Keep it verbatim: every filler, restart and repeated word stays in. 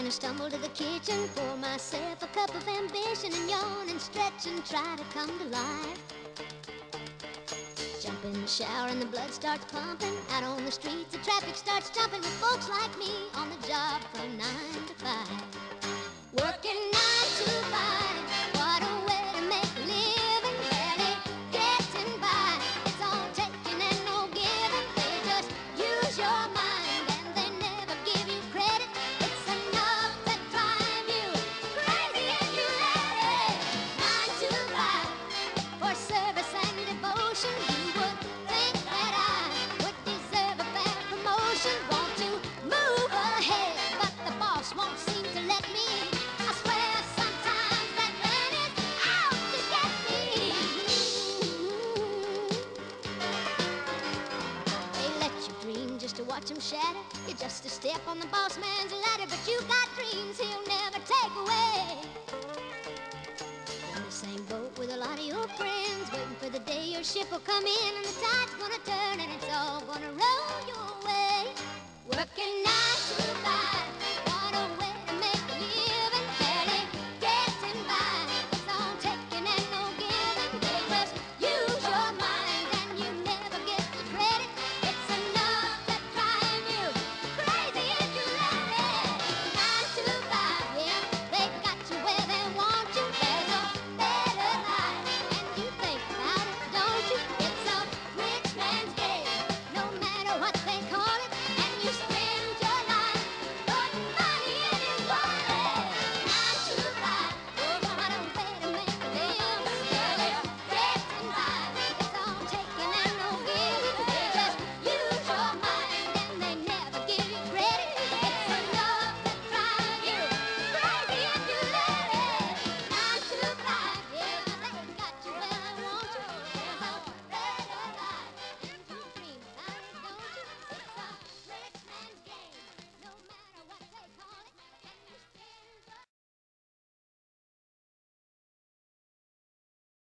gonna stumble to the kitchen, pour myself a cup of ambition, and yawn and stretch and try to come to life. Jump in the shower and the blood starts pumping. Out on the streets the traffic starts jumping with folks like me on the job from nine to five. Working nine to five, what a way to make a living. Barely getting by, it's all taking and no giving. They just use your mind and they never give you credit. It's enough to drive you crazy if you let it. Nine to five, for service and devotion. You would think that I would deserve a better promotion. Want to move ahead, but the boss won't seem to let me. I swear sometimes that man is out to get me. They let you dream just to watch him shatter. You're just a step on the boss man's ladder, but you got dreams he'll never take away. In the same boat with a lot of your friends, waiting for the day your ship will come in and the tide's gonna turn and it's all gonna roll your way. Working nine to